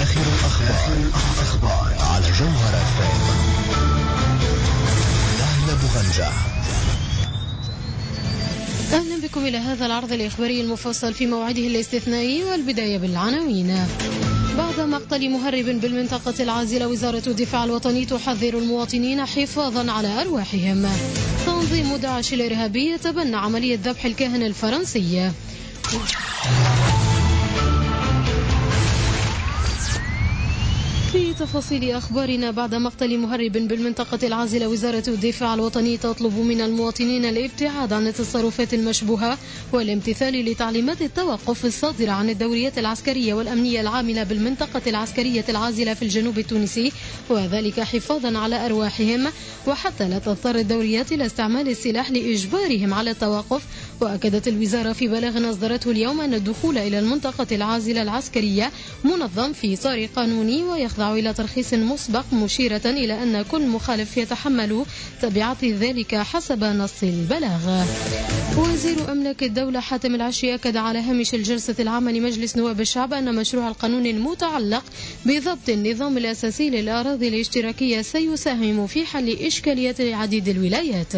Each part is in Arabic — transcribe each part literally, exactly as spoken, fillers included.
آخر الأخبار على جوهرة فام. نهلة بغنجة. أهلا بكم إلى هذا العرض الإخباري المفصل في موعده الاستثنائي، والبداية بالعناوين. بعد مقتل مهرب بالمنطقة العازلة، وزارة الدفاع الوطني تحذر المواطنين حفاظا على أرواحهم. تنظيم داعش الإرهابي يتبنى عملية ذبح الكاهن الفرنسي. في تفاصيل أخبارنا، بعد مقتل مهرب بالمنطقة العازلة، وزارة الدفاع الوطني تطلب من المواطنين الابتعاد عن التصرفات المشبوهة والامتثال لتعليمات التوقف الصادرة عن الدوريات العسكرية والأمنية العاملة بالمنطقة العسكرية العازلة في الجنوب التونسي، وذلك حفاظا على أرواحهم، وحتى لا تضطر الدوريات إلى استعمال السلاح لإجبارهم على التوقف. وأكدت الوزارة في بلاغ أصدرته اليوم أن الدخول إلى المنطقة العازلة العسكرية منظم في إطار قانوني ويخضع إلى ترخيص مسبق، مشيرة إلى أن كل مخالف يتحمل تبعات ذلك حسب نص البلاغ. وزير أملاك الدولة حاتم العشي أكد على هامش الجلسة العامة لمجلس نواب الشعب أن مشروع القانون المتعلق بضبط النظام الأساسي للأراضي الاشتراكية سيساهم في حل إشكاليات عديد الولايات.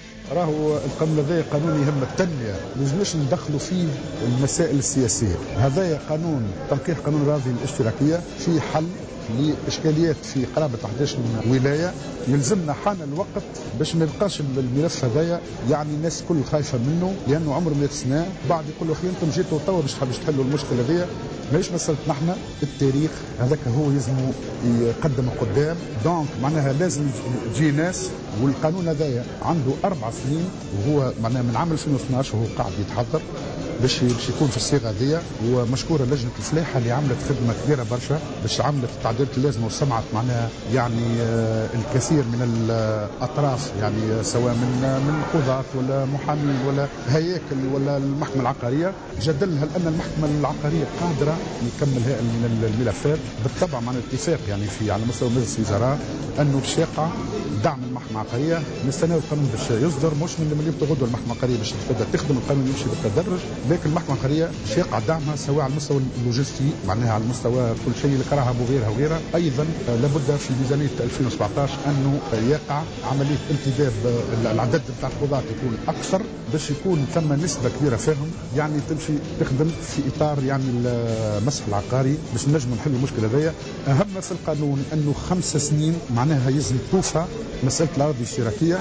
راهو القانون هذا قانون يهم التنمية، لازمش ندخلوا فيه المسائل السياسية. هذا قانون تنقيح قانون الأراضي الاشتراكية في حل لإشكاليات في قرابة أحد عشر ولاية. يلزمنا حان الوقت باش ما يبقاش الملف هذايا يعني الناس كل خايفة منه، لأنه عمره مئة سنة. بعد يقولوا أخي أنتم جيتوا توا باش تحلوا المشكلة هذيا، ماهيش مسألة نحن. التاريخ هذاك هو يلزم يقدم قدام، دونك معناها لازم تجي ناس. والقانون هذايا عنده أربع سنين، وهو معناها من عام ألفين واثناشر وهو قاعد يتحضر باش باش يكون في الصيغه هذه. ومشكوره لجنه الفلاحه اللي عملت خدمه كبيره برشا باش عملت التعديلات اللازمه، وسمعت معناها يعني الكثير من الاطراف، يعني سواء من من قضاة ولا محامين ولا هياكل ولا المحكمه العقاريه. جدلها لان المحكمه العقاريه قادره يكمل الملفات بالطبع مع الاتفاق يعني في على مستوى مجلس الوزراء انه باش يقع دعم المحكمه العقاريه. نستناو القانون باش يصدر، مش من اللي يبدأ غدوه المحكمه العقاريه باش تبدا تخدم القانون يمشي بالتدرج، لكن المحكمه العقاريه باش يقع دعمها سواء على المستوى اللوجستي معناها على المستوى كل شيء اللي كرهها وغيرها وغيرها. ايضا لابد في ميزانيه ألفين وسبعطاش انه يقع عمليه انتداب العدد بتاع القضاة يكون اكثر باش يكون ثم نسبه كبيره فيهم يعني تمشي تخدم في اطار يعني المسح العقاري باش نجموا نحلوا المشكله هذيا. اهم في القانون انه خمس سنين معناها يلزم توفى مساله الاراضي الاشتراكيه.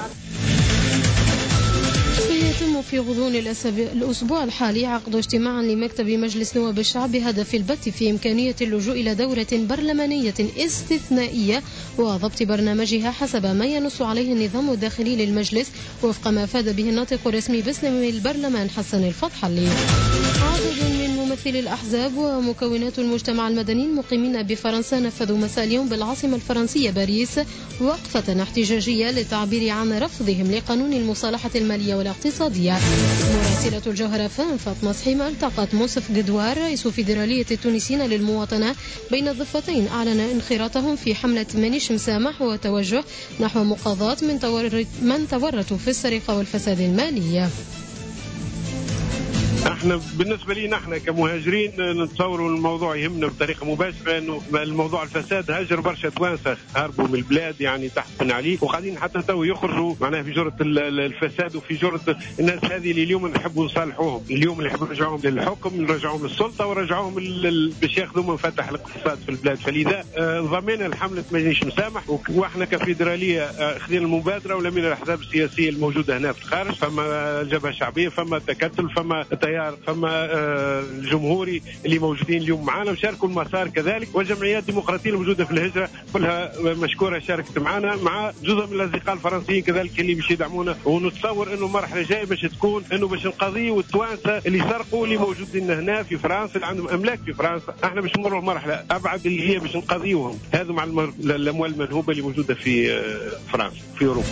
سيتم في غضون الأسبوع الحالي عقد اجتماع لمكتب مجلس نواب الشعب بهدف البت في إمكانية اللجوء إلى دورة برلمانية استثنائية وضبط برنامجها حسب ما ينص عليه النظام الداخلي للمجلس، وفق ما أفاد به الناطق الرسمي باسم البرلمان حسن الفضحلي. عدد من ممثلي الأحزاب ومكونات المجتمع المدني المقيمين بفرنسا نفذوا مساء اليوم بالعاصمة الفرنسية باريس وقفة احتجاجية للتعبير عن رفضهم لقانون المصالحة المالية والاقتصادية. مراسلة الجوهرة فام فاطمة صحيمة التقت منصف قدوار رئيس فيدرالية التونسيين للمواطنة بين الضفتين، أعلن انخراطهم في حملة مانيش مسامح وتوجه نحو مقاضاة من, تورط من تورطوا في السرقة والفساد المالي. احنا بالنسبه لي نحن كمهاجرين نتصوروا الموضوع يهمنا بطريقه مباشره، انه الموضوع الفساد هاجر برشا توانسه هربوا من البلاد يعني تحت من عليه، وقاعدين حتى تو يخرجوا معناها في جرة الفساد وفي جرة الناس هذه اللي اليوم نحبوا نصالحوهم، اليوم اللي نحبوا نرجعوهم للحكم، نرجعوهم للسلطه ونرجعوهم باش ياخذوا منفتح الاقتصاد في البلاد. فلذا ضمينا الحمله مانيش مسامح، واحنا كفيدراليه اخذنا المبادره ولمينا الاحزاب السياسيه الموجوده هنا في الخارج، فما الجبهه الشعبيه، فما التكتل، فما التيار، فما الجمهوري اللي موجودين اليوم معنا وشاركوا المسار كذلك، والجمعيات الديمقراطيه الموجوده في الهجره كلها مشكوره شاركت معنا، مع جزء من الاصدقاء الفرنسيين كذلك اللي باش يدعمونا. ونتصور انه مرحله جايه باش تكون انه باش نقضي والتوانسه اللي سرقوا اللي موجودين هنا في فرنسا اللي عندهم املاك في فرنسا، احنا باش نمروا مرحله ابعد اللي هي باش نقضيوهم هذو مع الاموال المنهوبه اللي موجوده في فرنسا في اوروبا.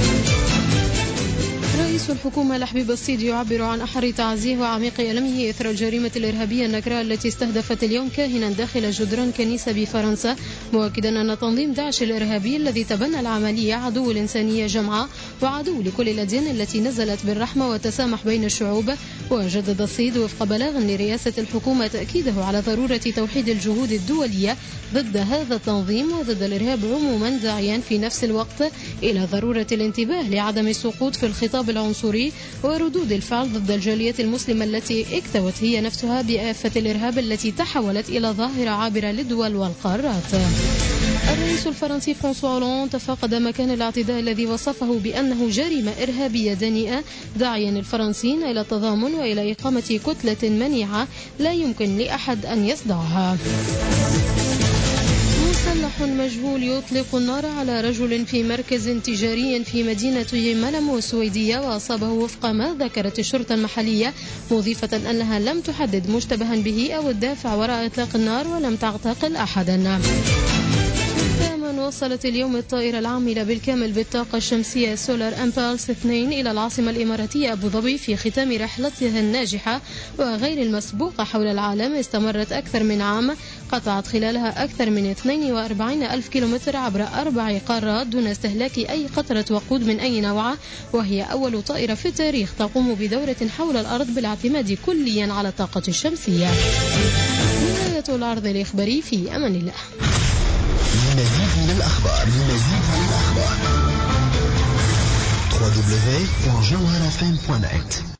رئيس الحكومة لحبيب الصيد يعبر عن أحر تعزيه وعميق ألمه إثر الجريمة الإرهابية النكراء التي استهدفت اليوم كاهنا داخل جدران كنيسة بفرنسا، مؤكدا أن تنظيم داعش الإرهابي الذي تبنى العملية عدو الإنسانية جمعاء وعدو لكل الأديان التي نزلت بالرحمة والتسامح بين الشعوب، وجدد الصيد وفق بلاغ لرئاسة الحكومة تأكيده على ضرورة توحيد الجهود الدولية ضد هذا التنظيم وضد الإرهاب عموما، داعيا في نفس الوقت إلى ضرورة الانتباه لعدم السقوط في الخطاب العنصري وردود الفعل ضد الجالية المسلمة التي اكتوت هي نفسها بآفة الإرهاب التي تحولت إلى ظاهرة عابرة للدول والقارات. الرئيس الفرنسي فرانسوا هولاند تفقد مكان الاعتداء الذي وصفه بأنه جريمة إرهابية دنيئة، داعيا الفرنسيين إلى التضامن وإلى إقامة كتلة منيعة لا يمكن لأحد أن يصدعها. مسلح مجهول يطلق النار على رجل في مركز تجاري في مدينة ملمو السويدية وأصابه وفق ما ذكرت الشرطة المحلية، مضيفة أنها لم تحدد مشتبها به أو الدافع وراء إطلاق النار ولم تعتقل أحدا. كمان وصلت اليوم الطائرة العاملة بالكامل بالطاقة الشمسية سولار أمبالس اثنين إلى العاصمة الإماراتية أبو ظبي في ختام رحلتها الناجحة وغير المسبوقة حول العالم، استمرت أكثر من عام قطعت خلالها أكثر من اثنين وأربعين ألف كيلومتر عبر أربع قارات دون استهلاك أي قطرة وقود من أي نوع، وهي أول طائرة في التاريخ تقوم بدورة حول الأرض بالاعتماد كليا على الطاقة الشمسية. نهاية العرض الإخباري، في أمان الله. لمزيد من الأخبار لمزيد من الأخبار دبليو دبليو دبليو دوت جوهرة إف إم دوت نت.